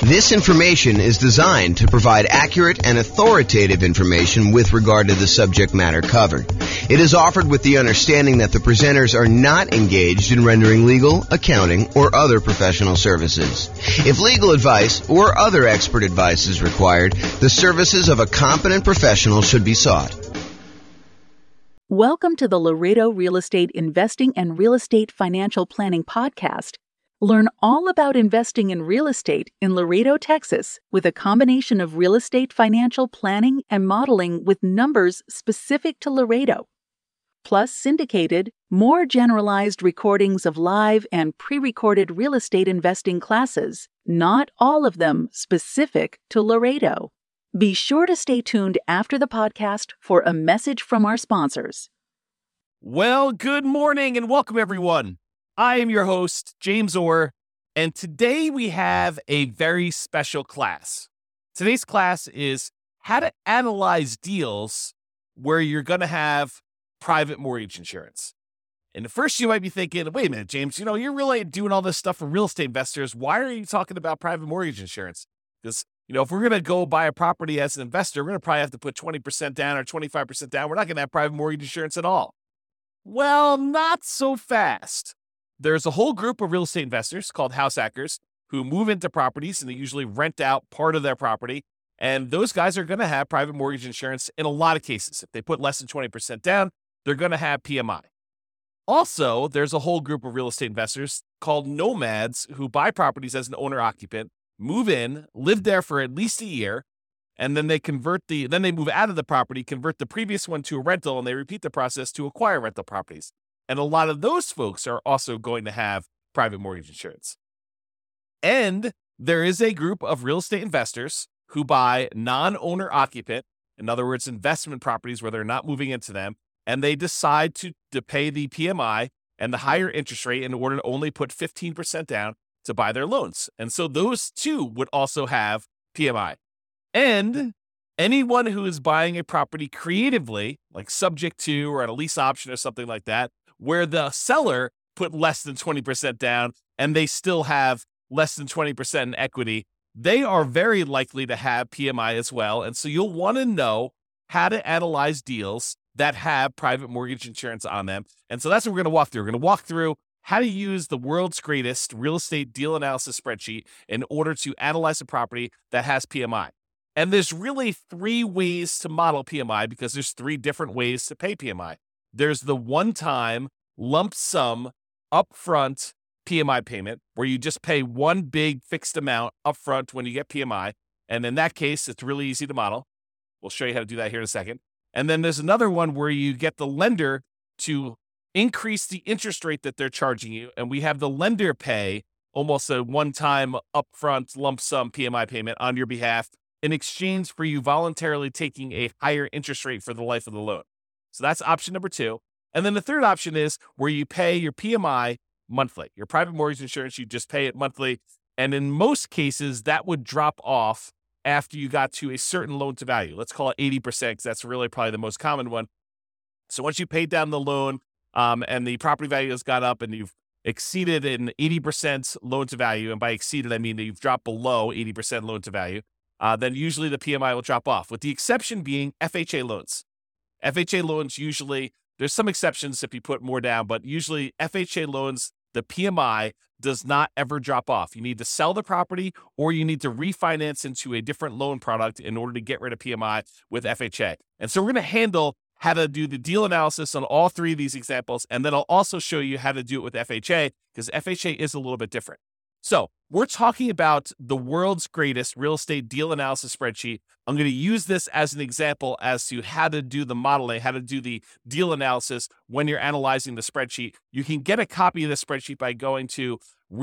This information is designed to provide accurate and authoritative information with regard to the subject matter covered. It is offered with the understanding that the presenters are not engaged in rendering legal, accounting, or other professional services. If legal advice or other expert advice is required, the services of a competent professional should be sought. Welcome to the Laredo Real Estate Investing and Real Estate Financial Planning Podcast. Learn all about investing in real estate in Laredo, Texas, with a combination of real estate financial planning and modeling with numbers specific to Laredo, plus syndicated, more generalized recordings of live and pre-recorded real estate investing classes, not all of them specific to Laredo. Be sure to stay tuned after the podcast for a message from our sponsors. Well, good morning and welcome, everyone. I am your host, James Orr, and today we have a very special class. Today's class is how to analyze deals where you're going to have private mortgage insurance. And at first you might be thinking, wait a minute, James, you're really doing all this stuff for real estate investors. Why are you talking about private mortgage insurance? Because, if we're going to go buy a property as an investor, we're going to probably have to put 20% down or 25% down. We're not going to have private mortgage insurance at all. Well, not so fast. There's a whole group of real estate investors called house hackers who move into properties and they usually rent out part of their property. And those guys are going to have private mortgage insurance in a lot of cases. If they put less than 20% down, they're going to have PMI. Also, there's a whole group of real estate investors called nomads who buy properties as an owner-occupant, move in, live there for at least a year, and then they move out of the property, convert the previous one to a rental, and they repeat the process to acquire rental properties. And a lot of those folks are also going to have private mortgage insurance. And there is a group of real estate investors who buy non-owner occupant, in other words, investment properties where they're not moving into them, and they decide to pay the PMI and the higher interest rate in order to only put 15% down to buy their loans. And so those two would also have PMI. And anyone who is buying a property creatively, like subject to or at a lease option or something like that, where the seller put less than 20% down and they still have less than 20% in equity, they are very likely to have PMI as well. And so you'll want to know how to analyze deals that have private mortgage insurance on them. And so that's what we're going to walk through. We're going to walk through how to use the world's greatest real estate deal analysis spreadsheet in order to analyze a property that has PMI. And there's really three ways to model PMI because there's three different ways to pay PMI. There's the one-time lump sum upfront PMI payment where you just pay one big fixed amount upfront when you get PMI. And in that case, it's really easy to model. We'll show you how to do that here in a second. And then there's another one where you get the lender to increase the interest rate that they're charging you. And we have the lender pay almost a one-time upfront lump sum PMI payment on your behalf in exchange for you voluntarily taking a higher interest rate for the life of the loan. So that's option number two. And then the third option is where you pay your PMI monthly. Your private mortgage insurance, you just pay it monthly. And in most cases, that would drop off after you got to a certain loan to value. Let's call it 80% because that's really probably the most common one. So once you paid down the loan and the property value has gone up and you've exceeded an 80% loan to value, and by exceeded, I mean that you've dropped below 80% loan to value, then usually the PMI will drop off, with the exception being FHA loans. FHA loans usually, there's some exceptions if you put more down, but usually FHA loans, the PMI does not ever drop off. You need to sell the property or you need to refinance into a different loan product in order to get rid of PMI with FHA. And so we're going to handle how to do the deal analysis on all three of these examples, and then I'll also show you how to do it with FHA because FHA is a little bit different. So we're talking about the world's greatest real estate deal analysis spreadsheet. I'm going to use this as an example as to how to do the modeling, how to do the deal analysis when you're analyzing the spreadsheet. You can get a copy of the spreadsheet by going to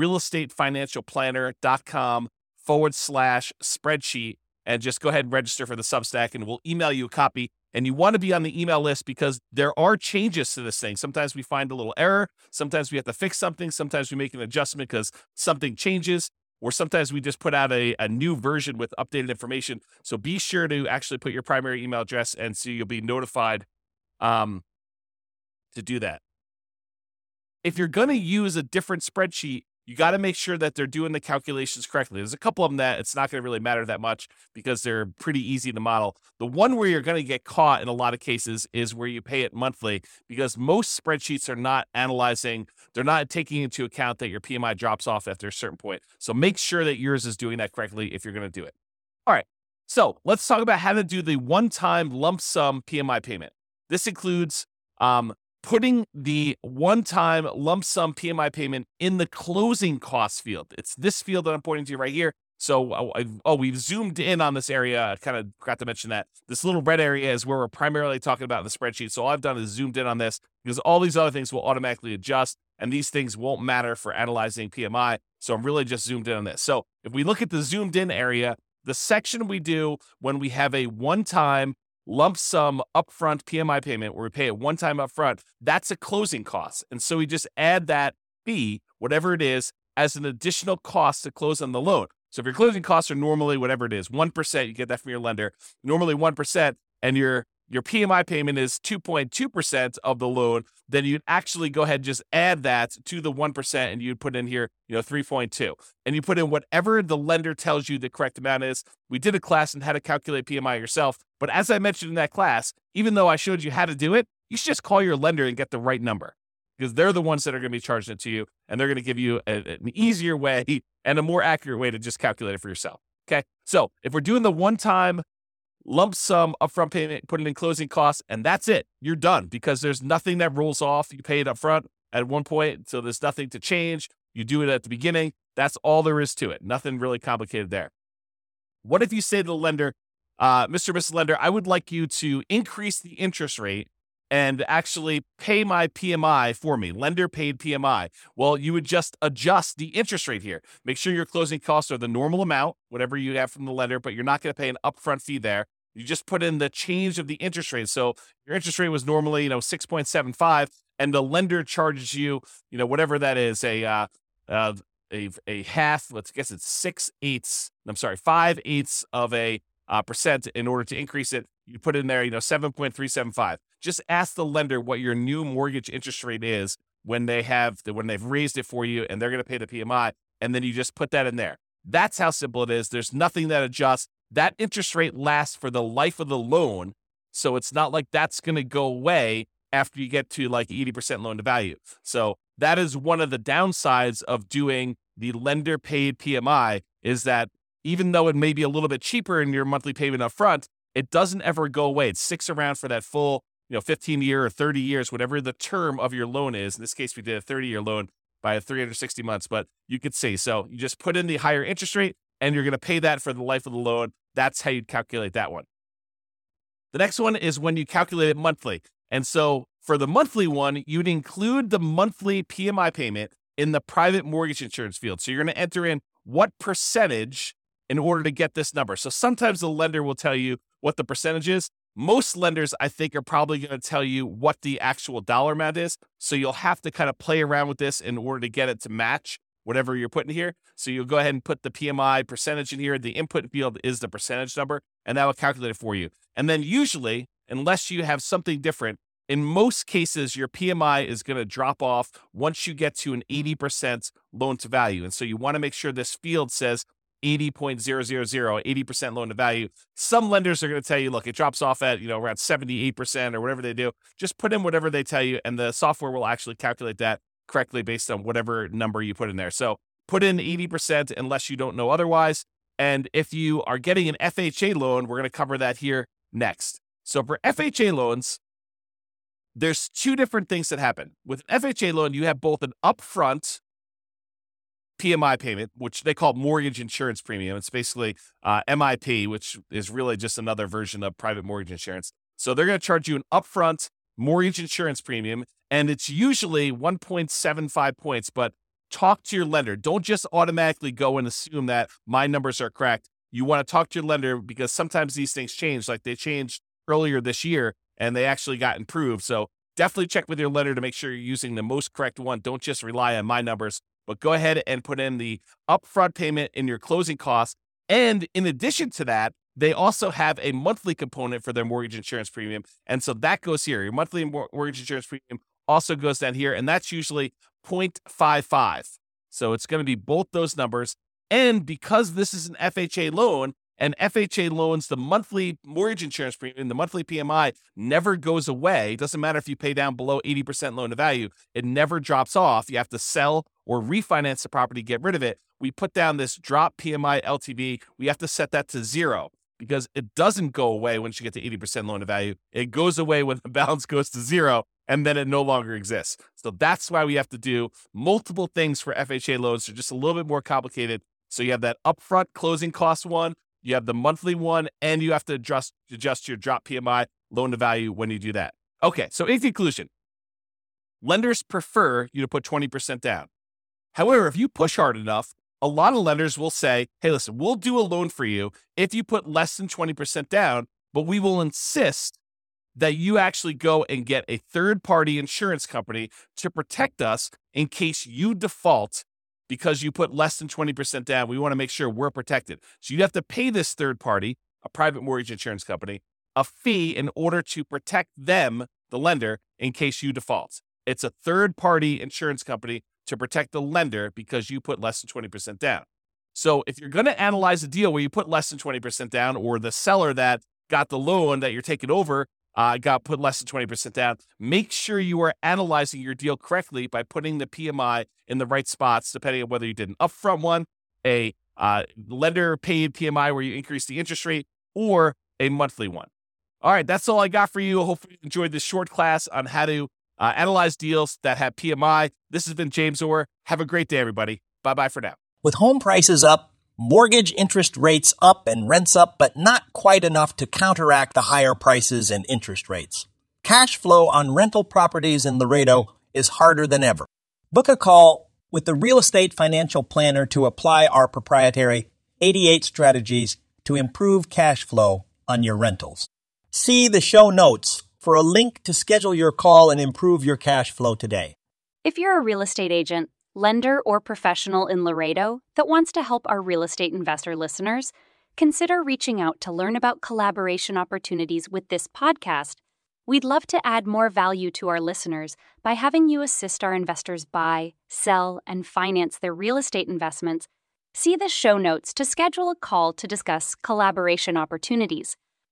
realestatefinancialplanner.com/spreadsheet and just go ahead and register for the Substack and we'll email you a copy. And you want to be on the email list because there are changes to this thing. Sometimes we find a little error. Sometimes we have to fix something. Sometimes we make an adjustment because something changes. Or sometimes we just put out a new version with updated information. So be sure to actually put your primary email address and so you'll be notified to do that. If you're going to use a different spreadsheet, you got to make sure that they're doing the calculations correctly. There's a couple of them that it's not going to really matter that much because they're pretty easy to model. The one where you're going to get caught in a lot of cases is where you pay it monthly, because most spreadsheets are not analyzing, they're not taking into account that your PMI drops off after a certain point. So make sure that yours is doing that correctly if you're going to do it. All right. So let's talk about how to do the one-time lump sum PMI payment. This includes putting the one-time lump sum PMI payment in the closing costs field. It's this field that I'm pointing to right here. So, we've zoomed in on this area. I kind of forgot to mention that. This little red area is where we're primarily talking about in the spreadsheet. So all I've done is zoomed in on this because all these other things will automatically adjust, and these things won't matter for analyzing PMI. So I'm really just zoomed in on this. So if we look at the zoomed in area, the section we do when we have a one-time lump sum upfront PMI payment where we pay it one time upfront, that's a closing cost. And so we just add that fee, whatever it is, as an additional cost to close on the loan. So if your closing costs are normally whatever it is, 1%, you get that from your lender, normally 1%, and your PMI payment is 2.2% of the loan, then you'd actually go ahead and just add that to the 1%, and you'd put in here, 3.2. And you put in whatever the lender tells you the correct amount is. We did a class on how to calculate PMI yourself, but as I mentioned in that class, even though I showed you how to do it, you should just call your lender and get the right number, because they're the ones that are going to be charging it to you, and they're going to give you an easier way and a more accurate way to just calculate it for yourself. Okay, so if we're doing the one-time lump sum upfront payment, put it in closing costs, and that's it. You're done, because there's nothing that rolls off. You pay it upfront at one point, so there's nothing to change. You do it at the beginning. That's all there is to it. Nothing really complicated there. What if you say to the lender, Mr. or Mrs. Lender, I would like you to increase the interest rate and actually pay my PMI for me, lender paid PMI. Well, you would just adjust the interest rate here. Make sure your closing costs are the normal amount, whatever you have from the lender, but you're not going to pay an upfront fee there. You just put in the change of the interest rate. So your interest rate was normally, 6.75, and the lender charges you, whatever that is, a half, let's guess it's 5/8 of a percent in order to increase it. You put in there, 7.375. Just ask the lender what your new mortgage interest rate is when they've raised it for you, and they're going to pay the PMI, and then you just put that in there. That's how simple it is. There's nothing that adjusts. That interest rate lasts for the life of the loan, so it's not like that's going to go away after you get to like 80% loan to value. So that is one of the downsides of doing the lender paid PMI, is that even though it may be a little bit cheaper in your monthly payment up front, it doesn't ever go away. It sticks around for that full 15-year or 30 years, whatever the term of your loan is. In this case, we did a 30-year loan by 360 months, but you could see. So you just put in the higher interest rate, and you're going to pay that for the life of the loan. That's how you calculate that one. The next one is when you calculate it monthly. And so for the monthly one, you'd include the monthly PMI payment in the private mortgage insurance field. So you're going to enter in what percentage in order to get this number. So sometimes the lender will tell you what the percentage is. Most lenders, I think, are probably going to tell you what the actual dollar amount is. So you'll have to kind of play around with this in order to get it to match whatever you're putting here. So you'll go ahead and put the PMI percentage in here. The input field is the percentage number, and that will calculate it for you. And then usually, unless you have something different, in most cases, your PMI is going to drop off once you get to an 80% loan to value. And so you want to make sure this field says 80.000, 80% loan to value. Some lenders are going to tell you, look, it drops off at, around 78% or whatever they do. Just put in whatever they tell you, and the software will actually calculate that correctly based on whatever number you put in there. So put in 80% unless you don't know otherwise. And if you are getting an FHA loan, we're going to cover that here next. So for FHA loans, there's two different things that happen. With an FHA loan, you have both an upfront PMI payment, which they call mortgage insurance premium. It's basically MIP, which is really just another version of private mortgage insurance. So they're going to charge you an upfront mortgage insurance premium, and it's usually 1.75 points, but talk to your lender. Don't just automatically go and assume that my numbers are correct. You want to talk to your lender, because sometimes these things change. Like they changed earlier this year, and they actually got improved. So definitely check with your lender to make sure you're using the most correct one. Don't just rely on my numbers, but go ahead and put in the upfront payment in your closing costs. And in addition to that, they also have a monthly component for their mortgage insurance premium. And so that goes here. Your monthly mortgage insurance premium also goes down here, and that's usually 0.55. So it's going to be both those numbers. And because this is an FHA loan, and FHA loans, the monthly mortgage insurance premium, the monthly PMI never goes away. It doesn't matter if you pay down below 80% loan to value. It never drops off. You have to sell or refinance the property, get rid of it. We put down this drop PMI LTV. We have to set that to 0 because it doesn't go away once you get to 80% loan to value. It goes away when the balance goes to 0, and then it no longer exists. So that's why we have to do multiple things for FHA loans. They're just a little bit more complicated. So you have that upfront closing cost one, you have the monthly one, and you have to adjust your drop PMI loan to value when you do that. Okay, so in conclusion, lenders prefer you to put 20% down. However, if you push hard enough, a lot of lenders will say, hey, listen, we'll do a loan for you if you put less than 20% down, but we will insist that you actually go and get a third-party insurance company to protect us in case you default because you put less than 20% down. We want to make sure we're protected. So you have to pay this third party, a private mortgage insurance company, a fee in order to protect them, the lender, in case you default. It's a third-party insurance company to protect the lender because you put less than 20% down. So if you're going to analyze a deal where you put less than 20% down, or the seller that got the loan that you're taking over got put less than 20% down, make sure you are analyzing your deal correctly by putting the PMI in the right spots, depending on whether you did an upfront one, a lender paid PMI where you increase the interest rate, or a monthly one. All right, that's all I got for you. Hopefully you enjoyed this short class on how to analyze deals that have PMI. This has been James Orr. Have a great day, everybody. Bye-bye for now. With home prices up, mortgage interest rates up, and rents up, but not quite enough to counteract the higher prices and interest rates. Cash flow on rental properties in Laredo is harder than ever. Book a call with the Real Estate Financial Planner to apply our proprietary 88 strategies to improve cash flow on your rentals. See the show notes for a link to schedule your call and improve your cash flow today. If you're a real estate agent, lender, or professional in Laredo that wants to help our real estate investor listeners, consider reaching out to learn about collaboration opportunities with this podcast. We'd love to add more value to our listeners by having you assist our investors buy, sell, and finance their real estate investments. See the show notes to schedule a call to discuss collaboration opportunities.